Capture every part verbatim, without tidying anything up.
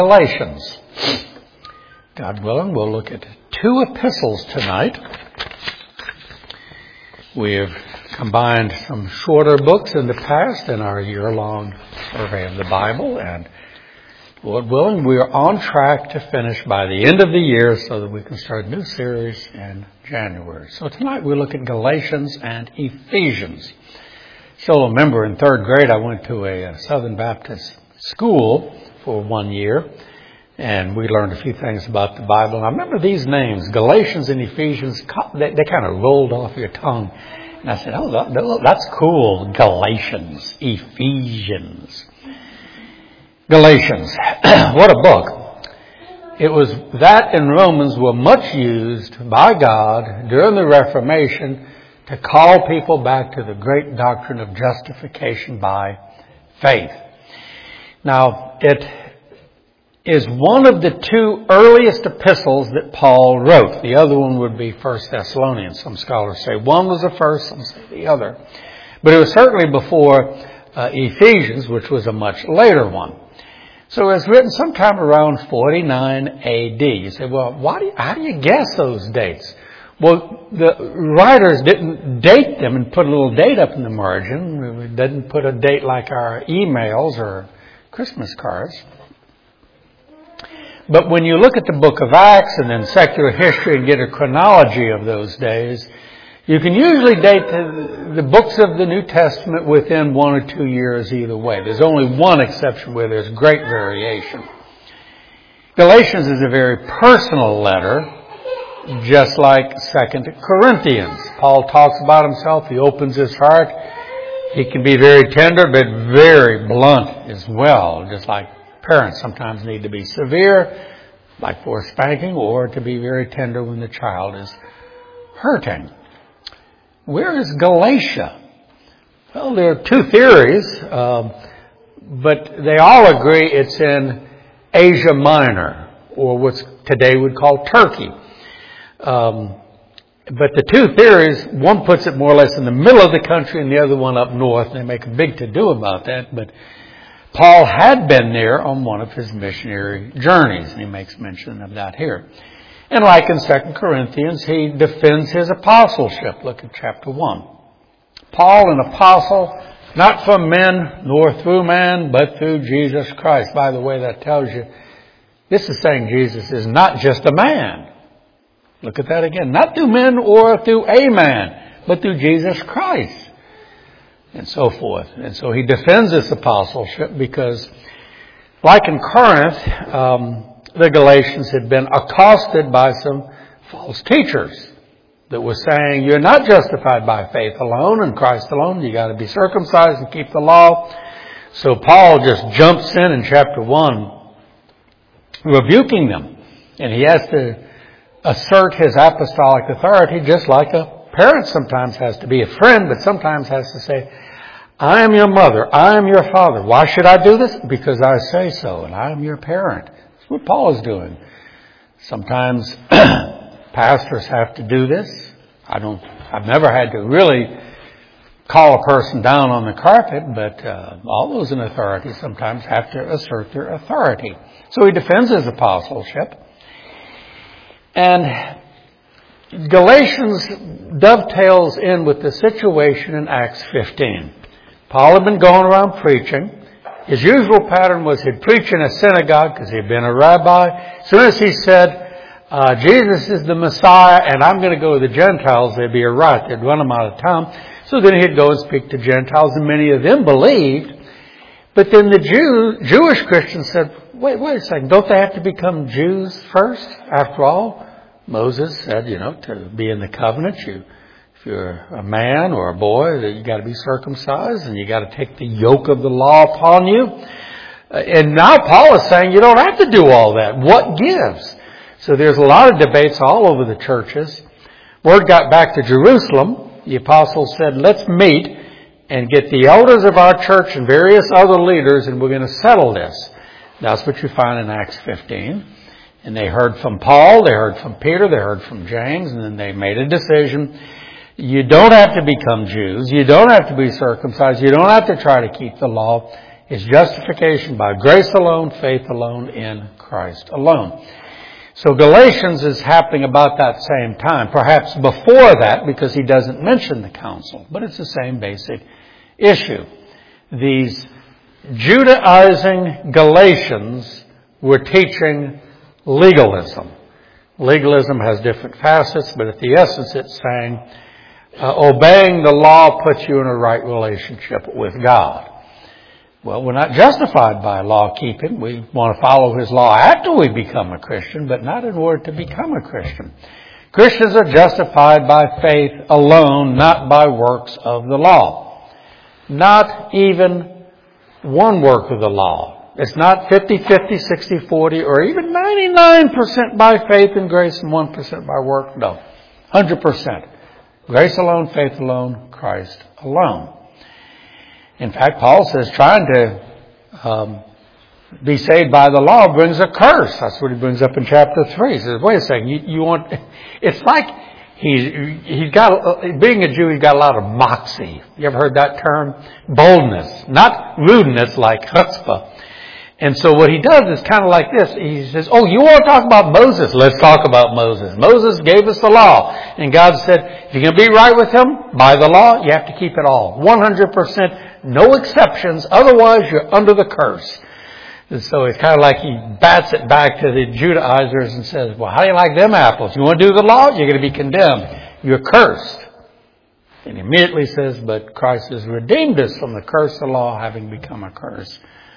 Galatians. God willing, we'll look at two epistles tonight. We have combined some shorter books in the past in our year-long survey of the Bible, and Lord willing, we are on track to finish by the end of the year so that we can start a new series in January. So tonight we look at Galatians and Ephesians. Still a member in third grade, I went to a Southern Baptist school for one year, and we learned a few things about the Bible. And I remember these names, Galatians and Ephesians, they, they kind of rolled off your tongue. And I said, oh, that, that's cool, Galatians, Ephesians. Galatians, what a book. It was that and Romans were much used by God during the Reformation to call people back to the great doctrine of justification by faith. Now, it is one of the two earliest epistles that Paul wrote. The other one would be First Thessalonians. Some scholars say one was the first, some say the other. But it was certainly before uh, Ephesians, which was a much later one. So it was written sometime around forty-nine A D. You say, well, why do you, how do you guess those dates? Well, the writers didn't date them and put a little date up in the margin. We didn't put a date like our emails or Christmas cards. But when you look at the book of Acts and then secular history and get a chronology of those days, you can usually date the, the books of the New Testament within one or two years either way. There's only one exception where there's great variation. Galatians is a very personal letter, just like Second Corinthians. Paul talks about himself. He opens his heart. He can be very tender, but very blunt as well, just like parents sometimes need to be severe, like for spanking, or to be very tender when the child is hurting. Where is Galatia? Well, there are two theories, um, but they all agree it's in Asia Minor, or what's today would call Turkey. Um, but the two theories, one puts it more or less in the middle of the country and the other one up north, and they make a big to-do about that, but Paul had been there on one of his missionary journeys, and he makes mention of that here. And like in Second Corinthians, he defends his apostleship. Look at chapter one. Paul, an apostle, not from men nor through man, but through Jesus Christ. By the way, that tells you, this is saying Jesus is not just a man. Look at that again. Not through men or through a man, but through Jesus Christ. And so forth. And so he defends this apostleship because, like in Corinth, um, the Galatians had been accosted by some false teachers that were saying, you're not justified by faith alone and Christ alone. You got to be circumcised and keep the law. So Paul just jumps in in chapter one, rebuking them. And he has to assert his apostolic authority just like a parent sometimes has to be, a friend, but sometimes has to say, I am your mother, I am your father. Why should I do this? Because I say so, and I am your parent. That's what Paul is doing. Sometimes pastors have to do this. I don't, I've never had to really call a person down on the carpet, but uh, all those in authority sometimes have to assert their authority. So he defends his apostleship. And Galatians dovetails in with the situation in Acts fifteen. Paul had been going around preaching. His usual pattern was he'd preach in a synagogue because he'd been a rabbi. As soon as he said, uh, Jesus is the Messiah and I'm going to go to the Gentiles, there'd be a riot. They'd run him out of town. So then he'd go and speak to Gentiles, and many of them believed. But then the Jew, Jewish Christians said, wait, wait a second, don't they have to become Jews first? After all, Moses said, you know, to be in the covenant, you, if you're a man or a boy, that you got to be circumcised and you got to take the yoke of the law upon you. And now Paul is saying you don't have to do all that. What gives? So there's a lot of debates all over the churches. Word got back to Jerusalem. The apostles said, let's meet and get the elders of our church and various other leaders, and we're going to settle this. That's what you find in Acts fifteen. And they heard from Paul, they heard from Peter, they heard from James, and then they made a decision. You don't have to become Jews. You don't have to be circumcised. You don't have to try to keep the law. It's justification by grace alone, faith alone, in Christ alone. So Galatians is happening about that same time, perhaps before that, because he doesn't mention the council, but it's the same basic issue. These Judaizing Galatians were teaching legalism. Legalism has different facets, but at the essence it's saying uh, obeying the law puts you in a right relationship with God. Well, we're not justified by law keeping. We want to follow His law after we become a Christian, but not in order to become a Christian. Christians are justified by faith alone, not by works of the law. Not even one work of the law. It's not fifty-fifty, sixty-forty, or even ninety-nine percent by faith and grace and one percent by work. No. one hundred percent. Grace alone, faith alone, Christ alone. In fact, Paul says trying to um, be saved by the law brings a curse. That's what he brings up in chapter three. He says, wait a second, you, you want... It's like he's, he's got... Being a Jew, he's got a lot of moxie. You ever heard that term? Boldness. Not rudeness like chutzpah. And so what he does is kind of like this. He says, oh, you want to talk about Moses? Let's talk about Moses. Moses gave us the law. And God said, if you're going to be right with Him, by the law, you have to keep it all. one hundred percent, no exceptions. Otherwise, you're under the curse. And so it's kind of like he bats it back to the Judaizers and says, well, how do you like them apples? You want to do the law? You're going to be condemned. You're cursed. And he immediately says, but Christ has redeemed us from the curse of the law, having become a curse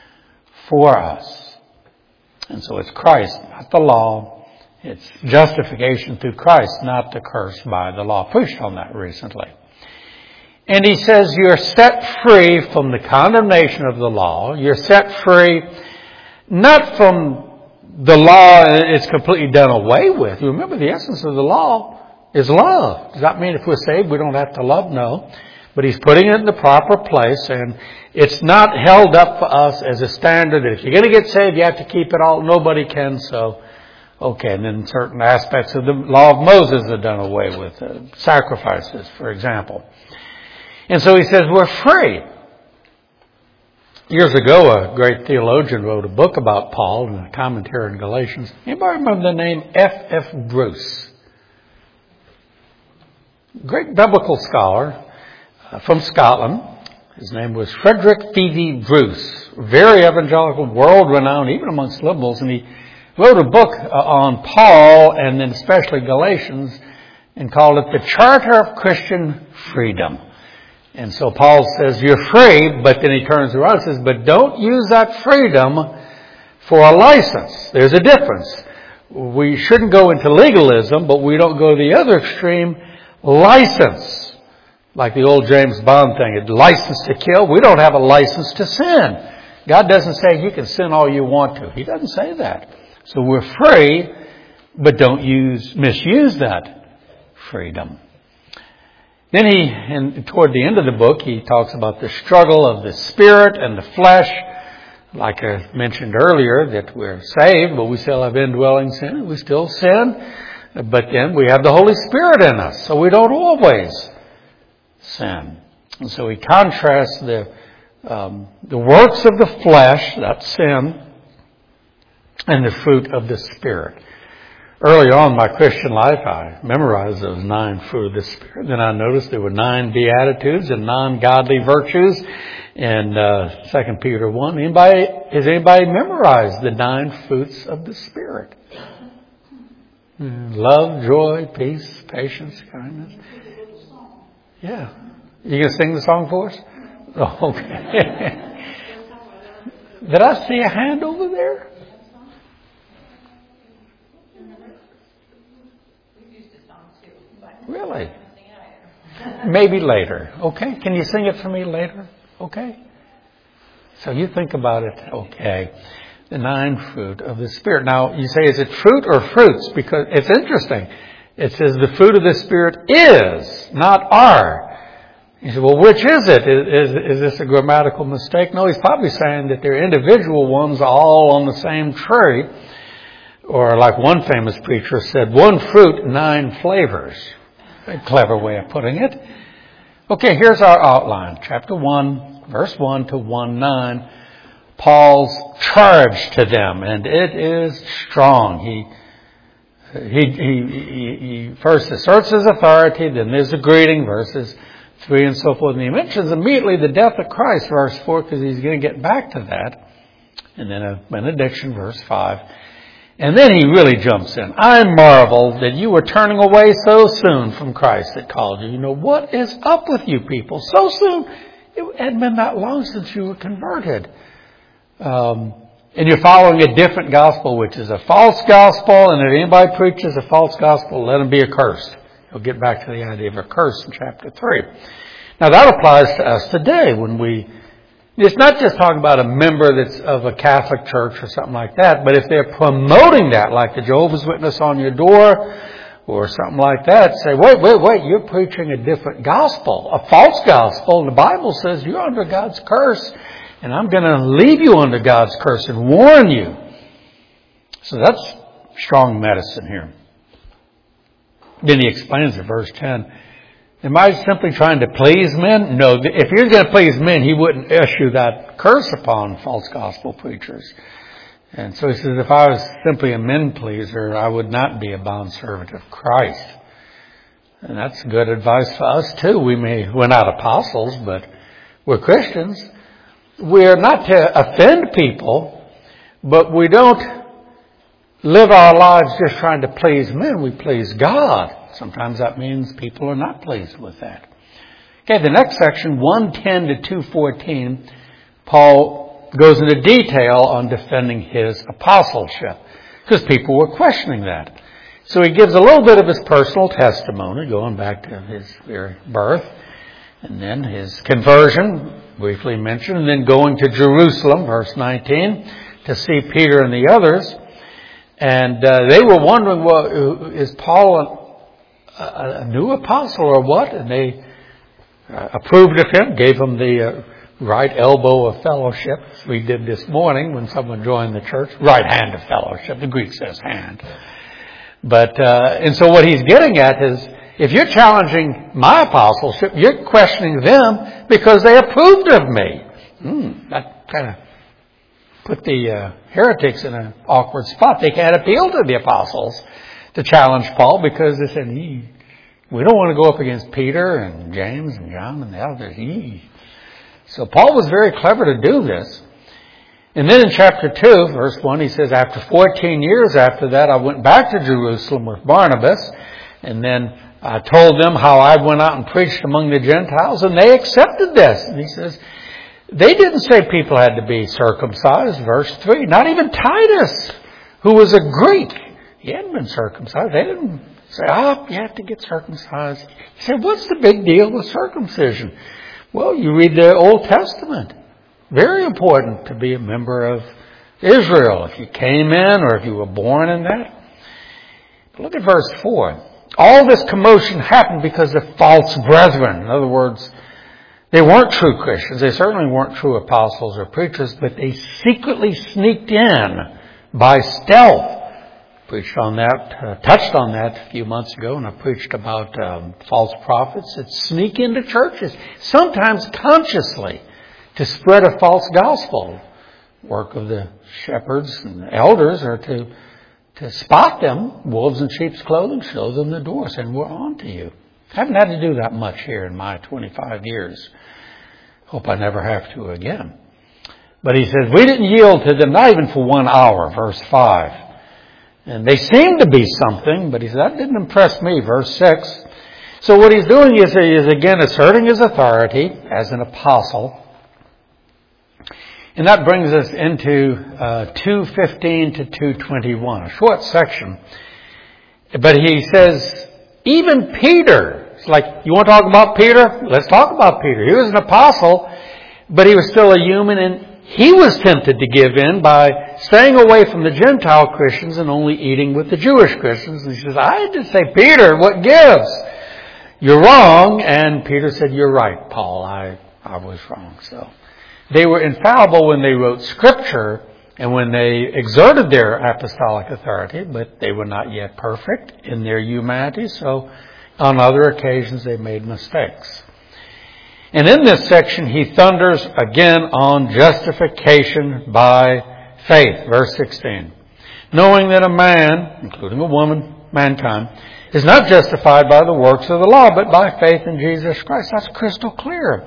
for us. And so it's Christ, not the law. It's justification through Christ, not the curse by the law. Preached on that recently. And he says you're set free from the condemnation of the law. You're set free not from the law, it's completely done away with. Remember, the essence of the law is love. Does that mean if we're saved we don't have to love? No. But he's putting it in the proper place, and it's not held up for us as a standard that if you're going to get saved, you have to keep it all. Nobody can, so okay. And then certain aspects of the law of Moses are done away with, uh, sacrifices, for example. And so he says we're free. Years ago, a great theologian wrote a book about Paul and a commentary on Galatians. Anybody remember the name F F Bruce? Great biblical scholar. From Scotland. His name was Frederick Phoebe Bruce. Very evangelical, world-renowned, even amongst liberals. And he wrote a book on Paul and then especially Galatians and called it The Charter of Christian Freedom. And so Paul says, you're free, but then he turns around and says, but don't use that freedom for a license. There's a difference. We shouldn't go into legalism, but we don't go to the other extreme, license. Like the old James Bond thing, a license to kill. We don't have a license to sin. God doesn't say you can sin all you want to. He doesn't say that. So we're free, but don't use misuse that freedom. Then he, and toward the end of the book, he talks about the struggle of the spirit and the flesh. Like I mentioned earlier, that we're saved, but we still have indwelling sin. We still sin, but then we have the Holy Spirit in us, so we don't always sin. And so he contrasts the um, the works of the flesh, that's sin, and the fruit of the Spirit. Early on in my Christian life, I memorized those nine fruit of the Spirit. Then I noticed there were nine beatitudes and non-godly virtues in uh, Second Peter one. Anybody, has anybody memorized the nine fruits of the Spirit? Love, joy, peace, patience, kindness. Yeah. You going to sing the song for us? Oh, okay. Did I see a hand over there? Really? Maybe later. Okay. Can you sing it for me later? Okay. So you think about it. Okay. The nine fruit of the Spirit. Now, you say, is it fruit or fruits? Because it's interesting. It says the fruit of the Spirit is, not are. You say, well, which is it? Is, is, is this a grammatical mistake? No, he's probably saying that they're individual ones all on the same tree. Or like one famous preacher said, one fruit, nine flavors. A clever way of putting it. Okay, here's our outline. Chapter one, verse one to one nine. Paul's charge to them, and it is strong. He he he, he, he first asserts his authority, then there's a greeting, verses three and so forth. And he mentions immediately the death of Christ, verse four, because he's going to get back to that. And then a benediction, verse five. And then he really jumps in. I marvel that you were turning away so soon from Christ that called you. You know, what is up with you people? So soon? It hadn't been that long since you were converted. Um, and you're following a different gospel, which is a false gospel. And if anybody preaches a false gospel, let him be accursed. We'll get back to the idea of a curse in chapter three. Now that applies to us today when we, it's not just talking about a member that's of a Catholic church or something like that, but if they're promoting that, like the Jehovah's Witness on your door or something like that, say, wait, wait, wait, you're preaching a different gospel, a false gospel. And the Bible says you're under God's curse, and I'm going to leave you under God's curse and warn you. So that's strong medicine here. Then he explains in verse ten, am I simply trying to please men? No, if he was going to please men, he wouldn't issue that curse upon false gospel preachers. And so he says, if I was simply a men pleaser, I would not be a bondservant of Christ. And that's good advice for us too. We may, we're not apostles, but we're Christians. We're not to offend people, but we don't live our lives just trying to please men. We please God. Sometimes that means people are not pleased with that. Okay, the next section, one ten to two fourteen, Paul goes into detail on defending his apostleship because people were questioning that. So he gives a little bit of his personal testimony, going back to his very birth, and then his conversion, briefly mentioned, and then going to Jerusalem, verse nineteen, to see Peter and the others. And uh, they were wondering, well, is Paul a, a, a new apostle or what? And they uh, approved of him, gave him the uh, right elbow of fellowship, as we did this morning when someone joined the church. Right hand of fellowship. The Greek says hand. But, uh, and so what he's getting at is, if you're challenging my apostleship, you're questioning them because they approved of me. Hmm, that kind of put the uh, heretics in an awkward spot. They can't appeal to the apostles to challenge Paul because they said, we don't want to go up against Peter and James and John and the others. Eee. So Paul was very clever to do this. And then in chapter two, verse one, he says, after fourteen years after that, I went back to Jerusalem with Barnabas, and then I told them how I went out and preached among the Gentiles, and they accepted this. And he says, they didn't say people had to be circumcised, verse three. Not even Titus, who was a Greek. He hadn't been circumcised. They didn't say, oh, you have to get circumcised. He said, what's the big deal with circumcision? Well, you read the Old Testament. Very important to be a member of Israel if you came in or if you were born in that. But look at verse four. All this commotion happened because of false brethren. In other words, they weren't true Christians. They certainly weren't true apostles or preachers, but they secretly sneaked in by stealth. Preached on that, uh, touched on that a few months ago when I preached about um, false prophets that sneak into churches, sometimes consciously, to spread a false gospel. Work of the shepherds and elders are to to spot them, wolves in sheep's clothing, show them the door, saying, we're on to you. I haven't had to do that much here in my twenty-five years. Hope I never have to again. But he says, we didn't yield to them, not even for one hour, verse five. And they seemed to be something, but he said, that didn't impress me, verse six. So what he's doing is, he is again asserting his authority as an apostle. And that brings us into uh, two fifteen to two twenty-one, a short section. But he says, even Peter, it's like, you want to talk about Peter? Let's talk about Peter. He was an apostle, but he was still a human, and he was tempted to give in by staying away from the Gentile Christians and only eating with the Jewish Christians. And he says, I had to say, Peter, what gives? You're wrong. And Peter said, you're right, Paul. I, I was wrong. So they were infallible when they wrote Scripture and when they exerted their apostolic authority, but they were not yet perfect in their humanity. So on other occasions, they made mistakes. And in this section, he thunders again on justification by faith. Verse sixteen. Knowing that a man, including a woman, mankind, is not justified by the works of the law, but by faith in Jesus Christ. That's crystal clear.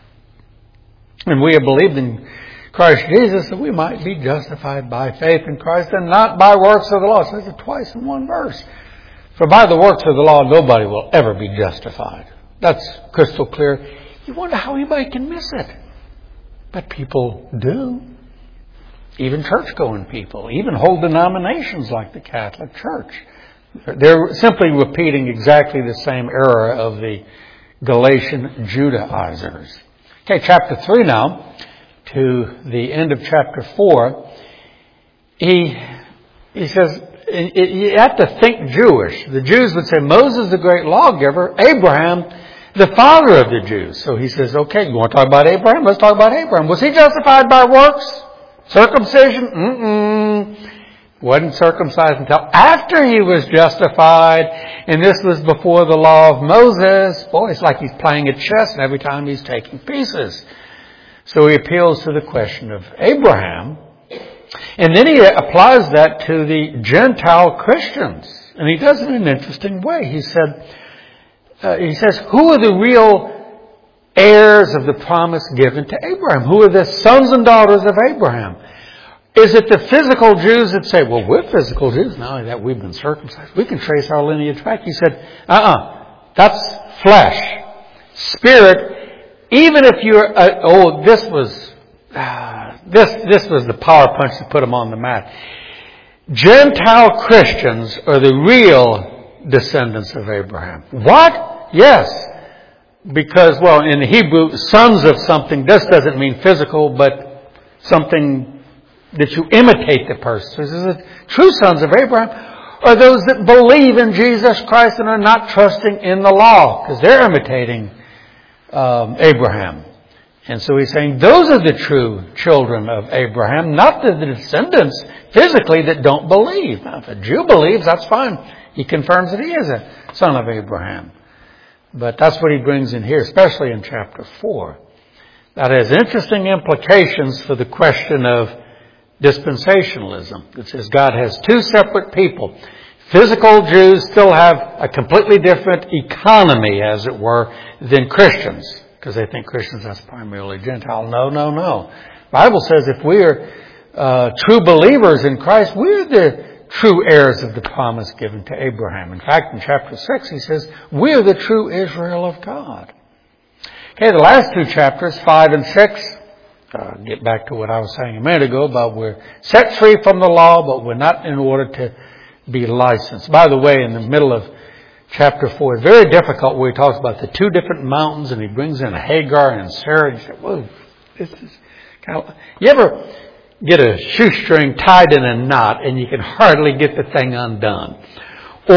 And we have believed in Christ Jesus that we might be justified by faith in Christ and not by works of the law. It says it twice in one verse. For by the works of the law, nobody will ever be justified. That's crystal clear. You wonder how anybody can miss it. But people do. Even church-going people, even whole denominations like the Catholic Church. They're simply repeating exactly the same error of the Galatian Judaizers. Okay, chapter three now, to the end of chapter four. He, he says, you have to think Jewish. The Jews would say, Moses, the great lawgiver, Abraham, the father of the Jews. So he says, okay, you want to talk about Abraham? Let's talk about Abraham. Was he justified by works? Circumcision? Mm-mm. Wasn't circumcised until after he was justified. And this was before the law of Moses. Boy, it's like he's playing at chess and every time he's taking pieces. So he appeals to the question of Abraham. And then he applies that to the Gentile Christians. And he does it in an interesting way. He said, uh, he says, who are the real heirs of the promise given to Abraham? Who are the sons and daughters of Abraham? Is it the physical Jews that say, well, we're physical Jews. Not only that, we've been circumcised. We can trace our lineage back. He said, uh-uh, that's flesh. Spirit, even if you're, uh, oh, this was, uh, this, this was the power punch that put them on the map. Gentile Christians are the real descendants of Abraham. What? Yes. Because, well, in the Hebrew, sons of something, this doesn't mean physical, but something that you imitate the person. So this is the true sons of Abraham are those that believe in Jesus Christ and are not trusting in the law, because they're imitating um, Abraham. And so he's saying those are the true children of Abraham, not the descendants physically that don't believe. Now, if a Jew believes, that's fine. He confirms that he is a son of Abraham. But that's what he brings in here, especially in chapter four. That has interesting implications for the question of dispensationalism. It says God has two separate people. Physical Jews still have a completely different economy, as it were, than Christians, because they think Christians, that's primarily Gentile. No, no, no. The Bible says if we are uh, true believers in Christ, we're the true heirs of the promise given to Abraham. In fact, in chapter six, he says, we're the true Israel of God. Okay, the last two chapters, five and six, uh, get back to what I was saying a minute ago about we're set free from the law, but we're not in order to be licensed. By the way, in the middle of chapter four, it's very difficult where he talks about the two different mountains and he brings in Hagar and Sarah. And you say, whoa, this is kind of, you ever get a shoestring tied in a knot and you can hardly get the thing undone? Or,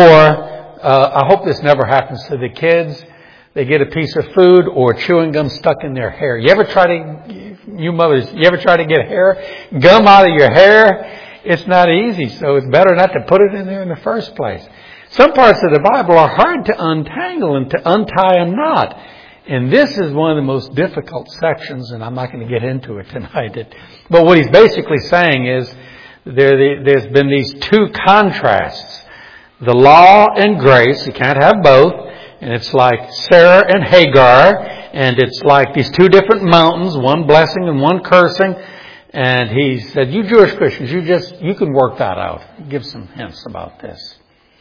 uh, I hope this never happens to the kids. They get a piece of food or chewing gum stuck in their hair. You ever try to, you mothers, you ever try to get hair, gum out of your hair? It's not easy, so it's better not to put it in there in the first place. Some parts of the Bible are hard to untangle and to untie a knot. And this is one of the most difficult sections, and I'm not going to get into it tonight. But what he's basically saying is there, there's been these two contrasts. The law and grace, you can't have both. And it's like Sarah and Hagar, and it's like these two different mountains, one blessing and one cursing. And he said, you Jewish Christians, you just, you can work that out. Give some hints about this.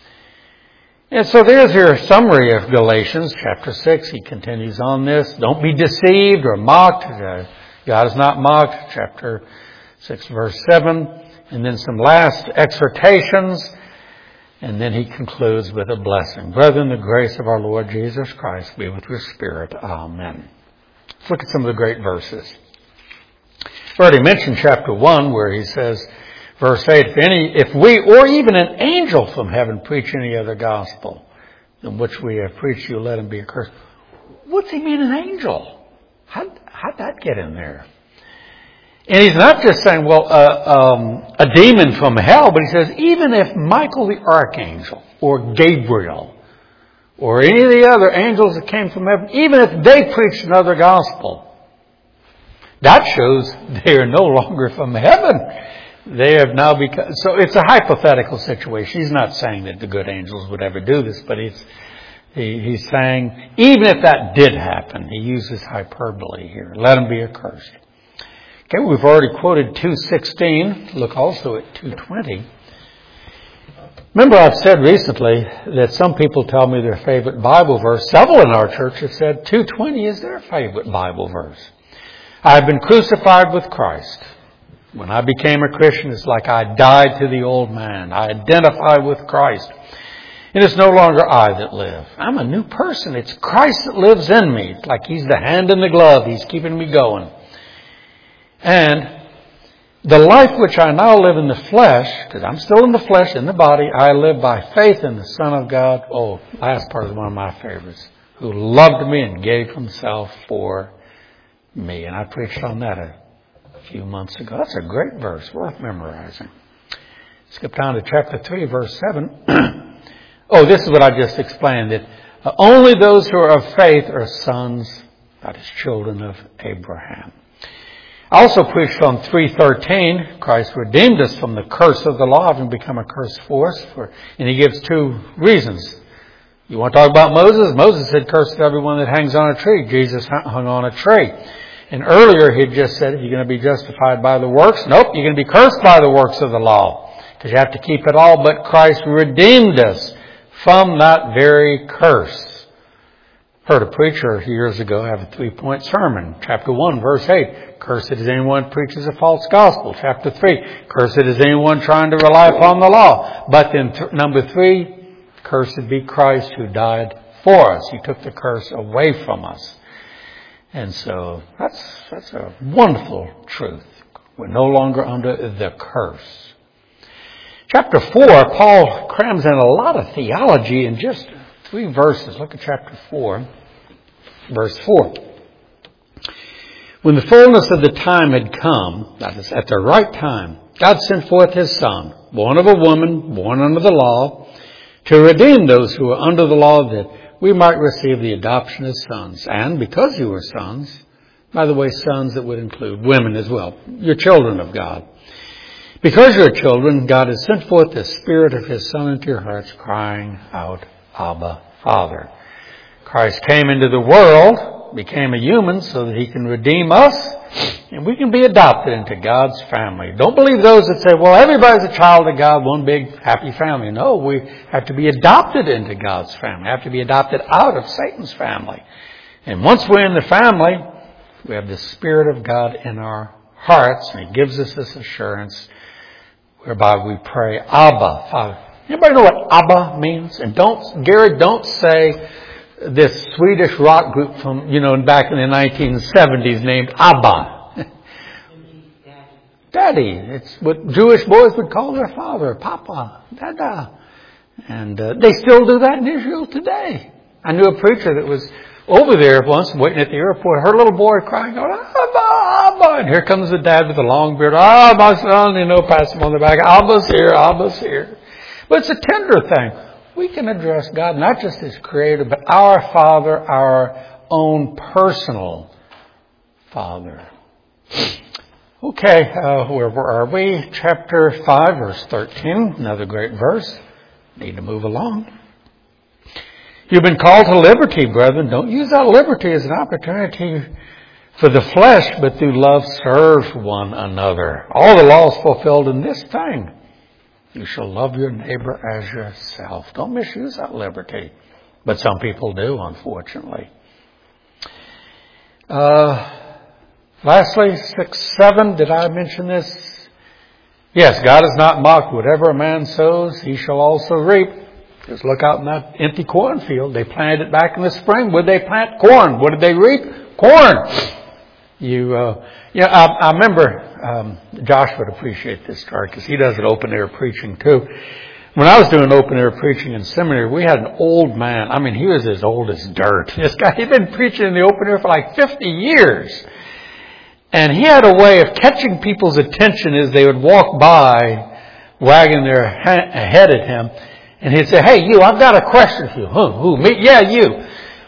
And so there's your summary of Galatians chapter six. He continues on this. Don't be deceived or mocked. God is not mocked. Chapter six, verse seven. And then some last exhortations. And then he concludes with a blessing. Brethren, the grace of our Lord Jesus Christ be with your spirit. Amen. Let's look at some of the great verses. I've already mentioned chapter one where he says, verse eight, if any, if we or even an angel from heaven preach any other gospel than which we have preached you, let him be accursed. What's he mean, an angel? How'd, how'd that get in there? And he's not just saying, well, uh, um, a demon from hell, but he says, even if Michael the archangel or Gabriel or any of the other angels that came from heaven, even if they preached another gospel, that shows they are no longer from heaven. They have now become, so it's a hypothetical situation. He's not saying that the good angels would ever do this, but he's, he, he's saying, even if that did happen, he uses hyperbole here. Let them be accursed. Okay, we've already quoted two sixteen. Look also at two twenty. Remember, I've said recently that some people tell me their favorite Bible verse. Several in our church have said two twenty is their favorite Bible verse. I have been crucified with Christ. When I became a Christian, it's like I died to the old man. I identify with Christ. And it's no longer I that live. I'm a new person. It's Christ that lives in me. It's like He's the hand in the glove. He's keeping me going. And the life which I now live in the flesh, because I'm still in the flesh, in the body, I live by faith in the Son of God. Oh, last part is one of my favorites. Who loved me and gave Himself for me. And I preached on that a few months ago. That's a great verse, worth memorizing. Skip down to chapter three, verse seven. Oh, this is what I just explained, that only those who are of faith are sons, that is, children of Abraham. I also preached on three thirteen. Christ redeemed us from the curse of the law, having become a curse for us. For, and He gives two reasons. You want to talk about Moses? Moses said, "Cursed everyone that hangs on a tree." Jesus hung on a tree. And earlier He just said, if you're going to be justified by the works, nope, you're going to be cursed by the works of the law. Because you have to keep it all. But Christ redeemed us from that very curse. Heard a preacher years ago have a three-point sermon. Chapter one, verse eight. Cursed is anyone who preaches a false gospel. Chapter three. Cursed is anyone trying to rely upon the law. But then th- number three, cursed be Christ who died for us. He took the curse away from us. And so that's that's a wonderful truth. We're no longer under the curse. Chapter four, Paul crams in a lot of theology in just three verses. Look at chapter four, verse four. When the fullness of the time had come, that is, at the right time, God sent forth His Son, born of a woman, born under the law, to redeem those who were under the law, that we might receive the adoption as sons. And because you are sons, by the way, sons that would include women as well, you're children of God. Because you're children, God has sent forth the Spirit of His Son into your hearts, crying out, Abba, Father. Christ came into the world, became a human so that He can redeem us, and we can be adopted into God's family. Don't believe those that say, well, everybody's a child of God, one big happy family. No, we have to be adopted into God's family. We have to be adopted out of Satan's family. And once we're in the family, we have the Spirit of God in our hearts, and He gives us this assurance whereby we pray, Abba, Father. Anybody know what Abba means? And don't, Gary, don't say this Swedish rock group from, you know, back in the nineteen seventies named Abba. Daddy. It's what Jewish boys would call their father, Papa, Dada. And uh, they still do that in Israel today. I knew a preacher that was over there once, waiting at the airport. Her little boy crying out, Abba, Abba. And here comes the dad with the long beard. Ah, my son, you know, pats him on the back. Abba's here, Abba's here. But it's a tender thing. We can address God not just as Creator, but our Father, our own personal Father. Okay, uh, where, where are we? Chapter five, verse thirteen. Another great verse. Need to move along. You've been called to liberty, brethren. Don't use that liberty as an opportunity for the flesh, but through love serve one another. All the law is fulfilled in this thing. You shall love your neighbor as yourself. Don't misuse that liberty. But some people do, unfortunately. Uh, lastly, six, seven, did I mention this? Yes, God is not mocked. Whatever a man sows, he shall also reap. Just look out in that empty cornfield. They planted it back in the spring. What did they plant? Corn. What did they reap? Corn. You, uh, yeah, I, I remember, um, Josh would appreciate this story because he does an open air preaching too. When I was doing open air preaching in seminary, we had an old man. I mean, he was as old as dirt. This guy, he'd been preaching in the open air for like fifty years. And he had a way of catching people's attention as they would walk by, wagging their ha- head at him. And he'd say, hey, you, I've got a question for you. Who? Who? Me? Yeah, you.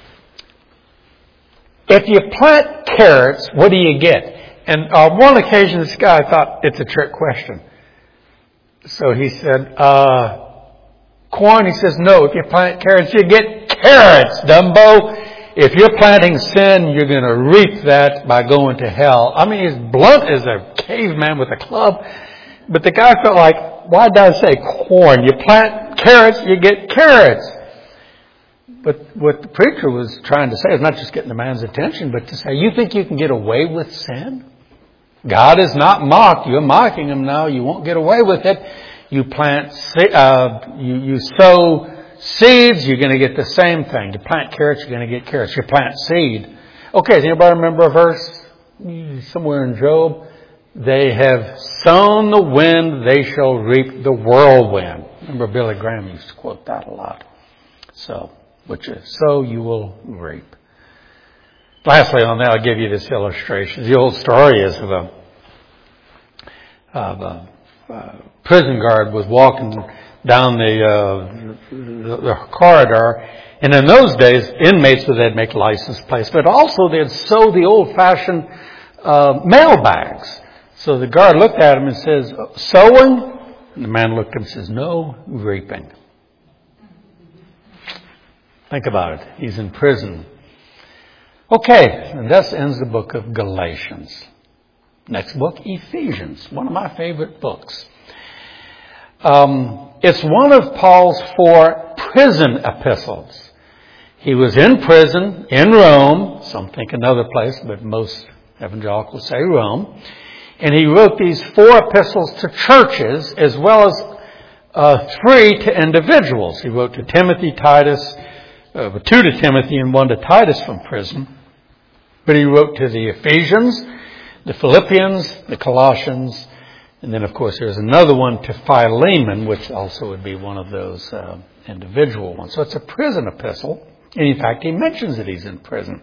If you plant carrots, what do you get? And on one occasion, this guy thought it's a trick question. So he said, uh, corn? He says, no, if you plant carrots, you get carrots, Dumbo. If you're planting sin, you're going to reap that by going to hell. I mean, he's blunt as a caveman with a club. But the guy felt like, why did I say corn? You plant carrots, you get carrots. But what the preacher was trying to say is not just getting the man's attention, but to say, you think you can get away with sin? God is not mocked. You're mocking him now. You won't get away with it. You plant, uh, you, you sow seeds, you're going to get the same thing. You plant carrots, you're going to get carrots. You plant seed. Okay, does anybody remember a verse somewhere in Job? They have sown the wind, they shall reap the whirlwind. Remember Billy Graham used to quote that a lot. So, what you sow, you will reap. Lastly on that, I'll give you this illustration. The old story is of a, of a uh, prison guard was walking down the, uh, the, the corridor. And in those days, inmates would they'd make license plates, but also they'd sew the old-fashioned uh, mail bags. So the guard looked at him and says, sewing? And the man looked at him and says, no, reaping. Think about it. He's in prison. Okay, and thus ends the book of Galatians. Next book, Ephesians, one of my favorite books. Um, it's one of Paul's four prison epistles. He was in prison in Rome. Some think another place, but most evangelicals say Rome. And he wrote these four epistles to churches as well as uh, three to individuals. He wrote to Timothy, Titus, uh, two to Timothy and one to Titus from prison. But he wrote to the Ephesians, the Philippians, the Colossians, and then, of course, there's another one to Philemon, which also would be one of those uh, individual ones. So it's a prison epistle. And in fact, he mentions that he's in prison.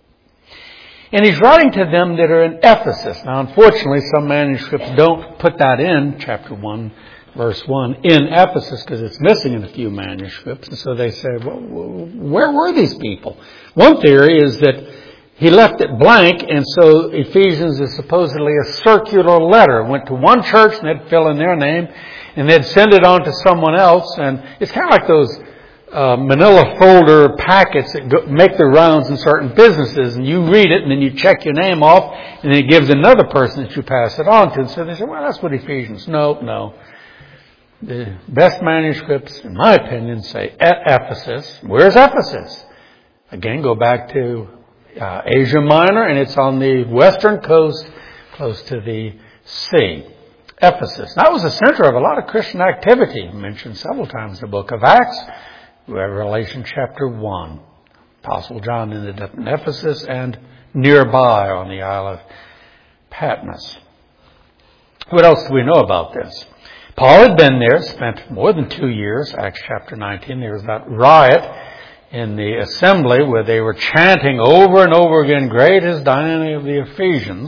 And he's writing to them that are in Ephesus. Now, unfortunately, some manuscripts don't put that in, chapter one, verse one, in Ephesus, because it's missing in a few manuscripts. And so they say, well, where were these people? One theory is that he left it blank, and so Ephesians is supposedly a circular letter. It went to one church, and they'd fill in their name, and they'd send it on to someone else. And it's kind of like those uh, manila folder packets that go, make the rounds in certain businesses, and you read it, and then you check your name off, and then it gives another person that you pass it on to. And so they say, well, that's what Ephesians. No, no. The best manuscripts, in my opinion, say Ephesus. Where's Ephesus? Again, go back to Uh, Asia Minor, and it's on the western coast, close to the sea. Ephesus. That was the center of a lot of Christian activity, mentioned several times in the book of Acts, Revelation chapter one. Apostle John ended up in Ephesus and nearby on the Isle of Patmos. What else do we know about this? Paul had been there, spent more than two years, Acts chapter nineteen. There was that riot in the assembly where they were chanting over and over again, great is Diana of the Ephesians.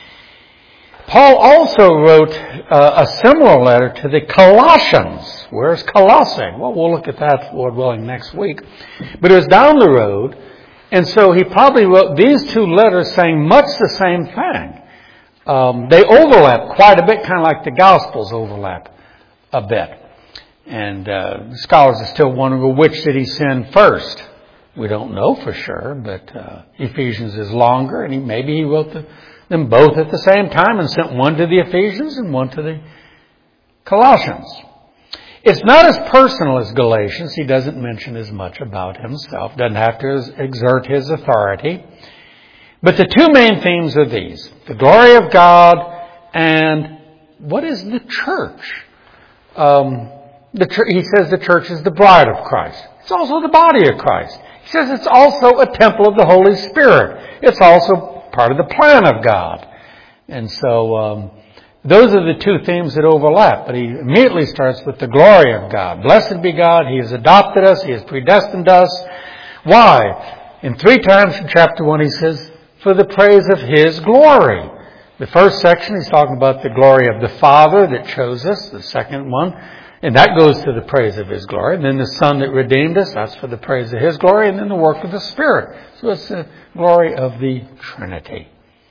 Paul also wrote uh, a similar letter to the Colossians. Where's Colossae? Well, we'll look at that, Lord willing, next week. But it was down the road, and so he probably wrote these two letters saying much the same thing. Um, they overlap quite a bit, kind of like the Gospels overlap a bit. And uh, scholars are still wondering, well, which did he send first? We don't know for sure, but uh, Ephesians is longer, and he, maybe he wrote the, them both at the same time and sent one to the Ephesians and one to the Colossians. It's not as personal as Galatians. He doesn't mention as much about himself, doesn't have to exert his authority. But the two main themes are these: the glory of God and what is the church? Um... The, he says the church is the bride of Christ. It's also the body of Christ. He says it's also a temple of the Holy Spirit. It's also part of the plan of God. And so um, those are the two themes that overlap. But he immediately starts with the glory of God. Blessed be God. He has adopted us. He has predestined us. Why? In three times in chapter one he says, for the praise of His glory. The first section he's talking about the glory of the Father that chose us. The second one, And that goes to the praise of His glory. And then the Son that redeemed us, that's for the praise of His glory. And then the work of the Spirit. So it's the glory of the Trinity.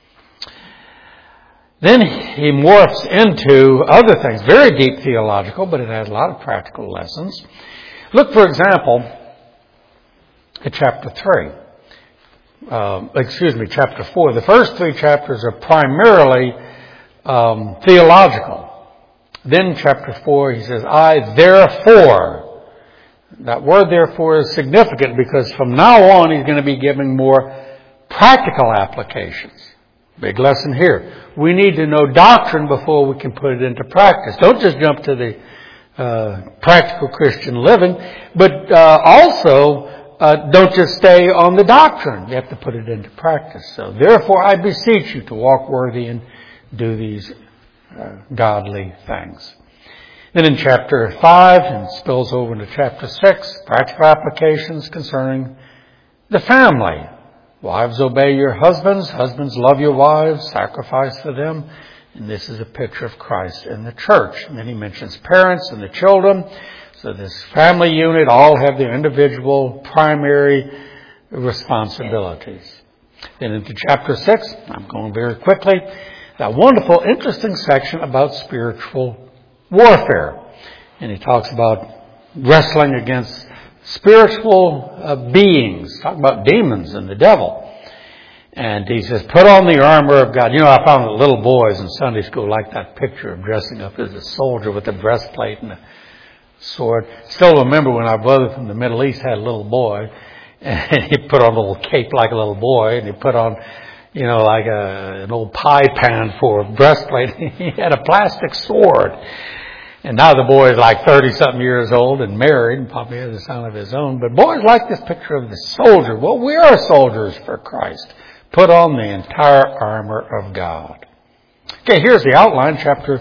Then he morphs into other things, very deep theological, but it has a lot of practical lessons. Look, for example, at chapter three. Uh, excuse me, chapter four. The first three chapters are primarily um, theological. Then chapter four, he says, I therefore. That word therefore is significant because from now on he's going to be giving more practical applications. Big lesson here. We need to know doctrine before we can put it into practice. Don't just jump to the uh, practical Christian living, but uh, also uh, don't just stay on the doctrine. You have to put it into practice. So therefore I beseech you to walk worthy and do these uh, godly things. Then in chapter five, and spills over into chapter six, practical applications concerning the family. Wives, obey your husbands. Husbands, love your wives. Sacrifice for them. And this is a picture of Christ in the church. And then he mentions parents and the children. So this family unit all have their individual primary responsibilities. Then into chapter six, I'm going very quickly, that wonderful, interesting section about spiritual warfare. And he talks about wrestling against spiritual uh, beings, talk about demons and the devil. And he says, put on the armor of God. You know, I found that little boys in Sunday school like that picture of dressing up as a soldier with a breastplate and a sword. Still remember when our brother from the Middle East had a little boy, and he put on a little cape like a little boy, and he put on, you know, like a, an old pie pan for a breastplate. He had a plastic sword. And now the boy is like thirty-something years old and married and probably has a son of his own. But boys like this picture of the soldier. Well, we are soldiers for Christ. Put on the entire armor of God. Okay, here's the outline, chapter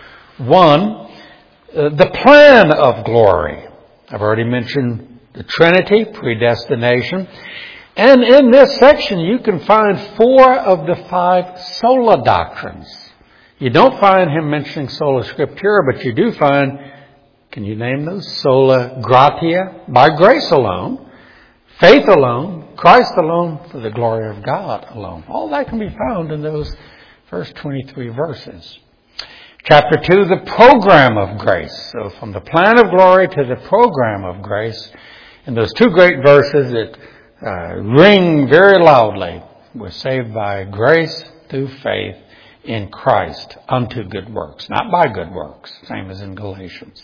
one. Uh, the plan of glory. I've already mentioned the Trinity, predestination. And in this section, you can find four of the five sola doctrines. You don't find him mentioning sola scriptura, but you do find, can you name those? Sola gratia, by grace alone, faith alone, Christ alone, for the glory of God alone. All that can be found in those first twenty-three verses. Chapter two, the program of grace. So from the plan of glory to the program of grace, in those two great verses that uh, ring very loudly, we're saved by grace through faith in Christ unto good works, not by good works, same as in Galatians.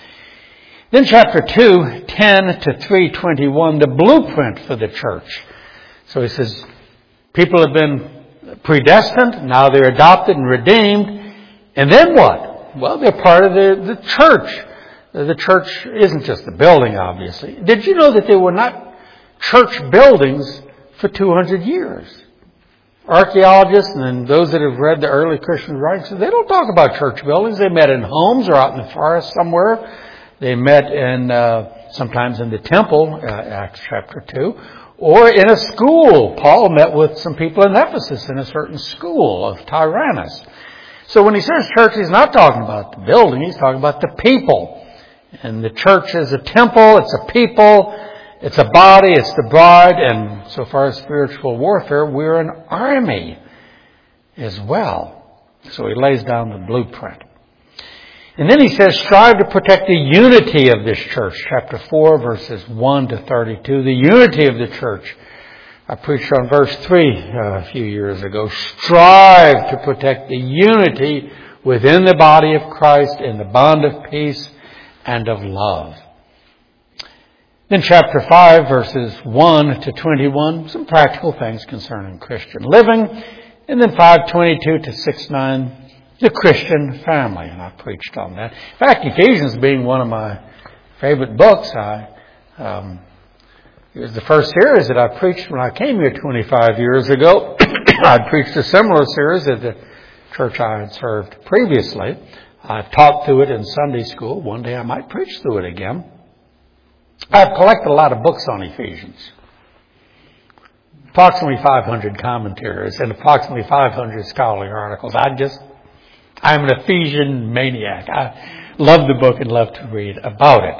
Then chapter two, ten to three twenty-one, the blueprint for the church. So he says, people have been predestined, now they're adopted and redeemed, and then what? Well, they're part of the, the church. The church isn't just the building, obviously. Did you know that there were not church buildings for two hundred years? Archaeologists and those that have read the early Christian writings, they don't talk about church buildings. They met in homes or out in the forest somewhere. They met in uh, sometimes in the temple, uh, Acts chapter two, or in a school. Paul met with some people in Ephesus in a certain school of Tyrannus. So when he says church, he's not talking about the building. He's talking about the people. And the church is a temple. It's a people. It's a body, it's the bride, and so far as spiritual warfare, we're an army as well. So he lays down the blueprint. And then he says, strive to protect the unity of this church. Chapter four, verses one to thirty-two. The unity of the church. I preached on verse three uh, a few years ago. Strive to protect the unity within the body of Christ in the bond of peace and of love. Then chapter five, verses one to twenty-one, some practical things concerning Christian living. And then five twenty-two to six nine, the Christian family. And I preached on that. In fact, Ephesians being one of my favorite books, I, um, it was the first series that I preached when I came here twenty-five years ago. I'd preached a similar series at the church I had served previously. I've taught through it in Sunday school. One day I might preach through it again. I've collected a lot of books on Ephesians. Approximately five hundred commentaries and approximately five hundred scholarly articles. I just, I'm an Ephesian maniac. I, love the book and love to read about it.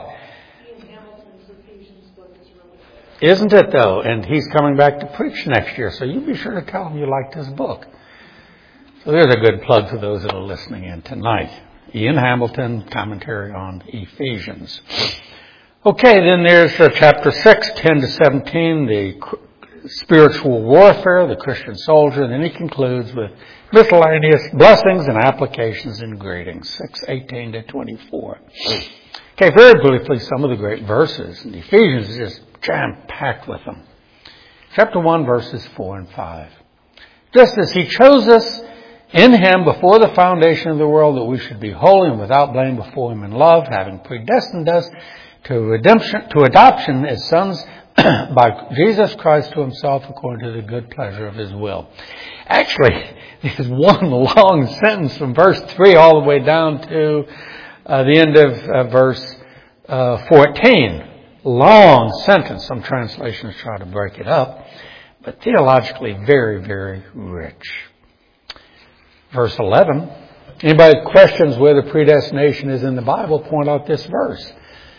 Isn't it, though? And he's coming back to preach next year, so you be sure to tell him you liked his book. So there's a good plug for those that are listening in tonight. Ian Hamilton, commentary on Ephesians. Okay, then there's uh, chapter six, ten to seventeen, the spiritual warfare, the Christian soldier, and then he concludes with miscellaneous blessings and applications and greetings, six, eighteen to twenty-four. Okay, very briefly, some of the great verses. And Ephesians is just jam-packed with them. Chapter one, verses four and five. Just as he chose us in him before the foundation of the world, that we should be holy and without blame before him in love, having predestined us to redemption, to adoption as sons by Jesus Christ to himself according to the good pleasure of his will. Actually, there's one long sentence from verse three all the way down to uh, the end of uh, verse uh, fourteen. Long sentence. Some translations try to break it up, but theologically very, very rich. Verse eleven. Anybody questions whether predestination is in the Bible, point out this verse.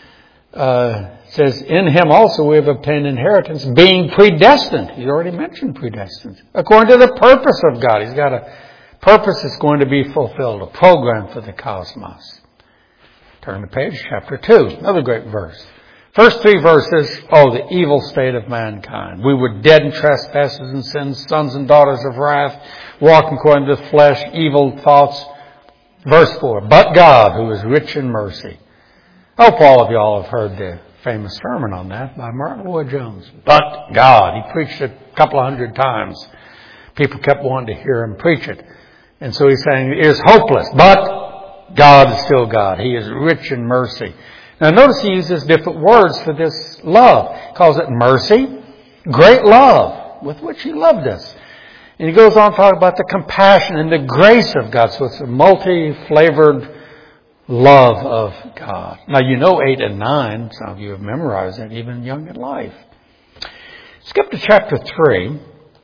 Uh, it says, in him also we have obtained inheritance, being predestined. He's already mentioned predestined. According to the purpose of God. He's got a purpose that's going to be fulfilled, a program for the cosmos. Turn to page, chapter two. Another great verse. First three verses, oh, the evil state of mankind. We were dead in trespasses and sins, sons and daughters of wrath, walking according to the flesh, evil thoughts. Verse four, but God, who is rich in mercy. I hope all of y'all have heard the famous sermon on that by Martin Lloyd-Jones. But God. He preached it a couple of hundred times. People kept wanting to hear him preach it. And so he's saying it is hopeless, but God is still God. He is rich in mercy. Now notice he uses different words for this love. He calls it mercy, great love, with which he loved us. And he goes on to talk about the compassion and the grace of God. So it's a multi-flavored love of God. Now you know eight and nine. Some of you have memorized that even young in life. Skip to chapter three.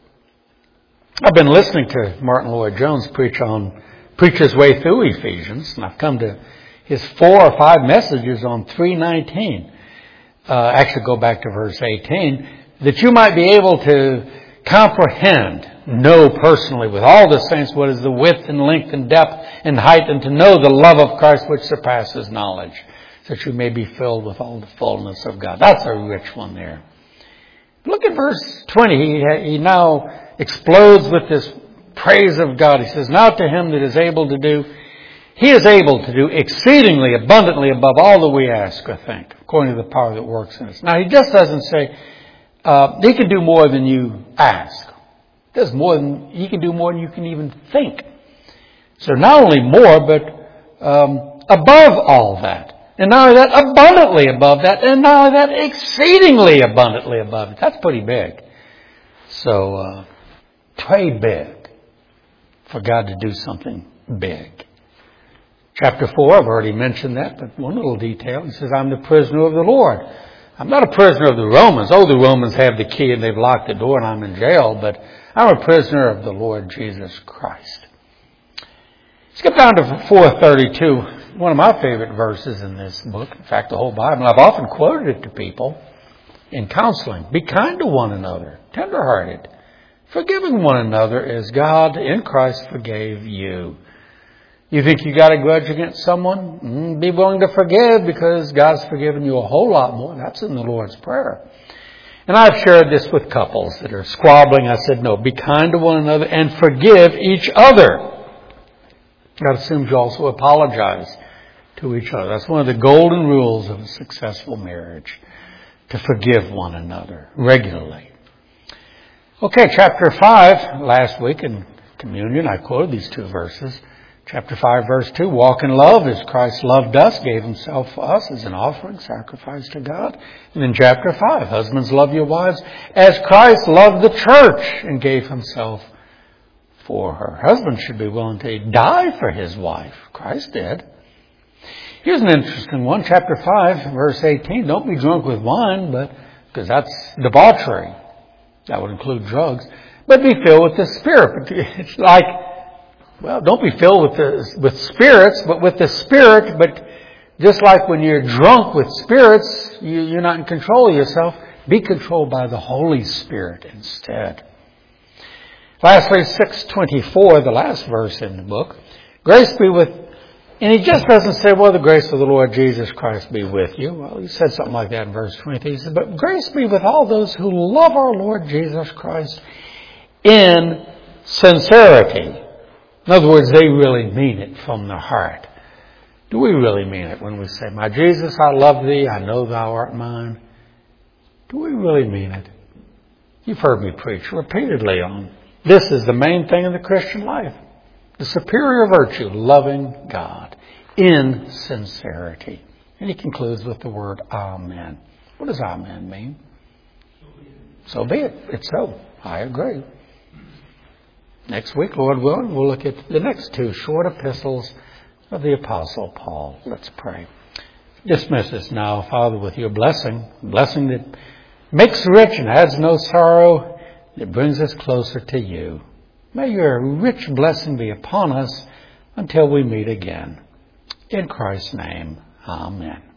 I've been listening to Martin Lloyd-Jones preach on, preach his way through Ephesians, and I've come to his four or five messages on three nineteen. Uh, actually go back to verse eighteen. That you might be able to comprehend, know personally with all the saints what is the width and length and depth and height, and to know the love of Christ which surpasses knowledge, so that you may be filled with all the fullness of God. That's a rich one there. Look at verse twenty. He, he now explodes with this praise of God. He says, now to him that is able to do, he is able to do exceedingly abundantly above all that we ask or think, according to the power that works in us. Now, he just doesn't say, uh, he can do more than you ask. There's more than, he can do more than you can even think. So not only more, but um, above all that. And not only that, abundantly above that. And not only that, exceedingly abundantly above it. That's pretty big. So, uh, pray big for God to do something big. Chapter four, I've already mentioned that, but one little detail. He says, I'm the prisoner of the Lord. I'm not a prisoner of the Romans. Oh, the Romans have the key and they've locked the door and I'm in jail, but I'm a prisoner of the Lord Jesus Christ. Skip down to four thirty-two, one of my favorite verses in this book. In fact, the whole Bible. I've often quoted it to people in counseling. Be kind to one another, tenderhearted, forgiving one another as God in Christ forgave you. You think you got a grudge against someone? Mm, be willing to forgive because God's forgiven you a whole lot more. That's in the Lord's Prayer. And I've shared this with couples that are squabbling. I said, no, be kind to one another and forgive each other. That assumes you also apologize to each other. That's one of the golden rules of a successful marriage, to forgive one another regularly. Okay, chapter five, last week in communion, I quoted these two verses. Chapter five, verse two, walk in love as Christ loved us, gave himself for us as an offering, sacrifice to God. And in chapter five, husbands, love your wives as Christ loved the church and gave himself for her. Husbands should be willing to die for his wife. Christ did. Here's an interesting one. Chapter five, verse eighteen, don't be drunk with wine, but because that's debauchery. That would include drugs. But be filled with the Spirit. It's like, well, don't be filled with the, with spirits, but with the Spirit, but Just like when you're drunk with spirits, you, you're not in control of yourself. Be controlled by the Holy Spirit instead. Lastly, six twenty-four, the last verse in the book. Grace be with, and he just doesn't say, well, the grace of the Lord Jesus Christ be with you. Well, he said something like that in verse twenty. He said, but grace be with all those who love our Lord Jesus Christ in sincerity. In other words, they really mean it from their heart. Do we really mean it when we say, my Jesus, I love thee, I know thou art mine? Do we really mean it? You've heard me preach repeatedly on this is the main thing in the Christian life. The superior virtue, loving God in sincerity. And he concludes with the word Amen. What does Amen mean? So be it. It's so. I agree. Next week, Lord willing, we'll look at the next two short epistles of the Apostle Paul. Let's pray. Dismiss us now, Father, with your blessing, blessing that makes rich and adds no sorrow, that brings us closer to you. May your rich blessing be upon us until we meet again. In Christ's name, amen.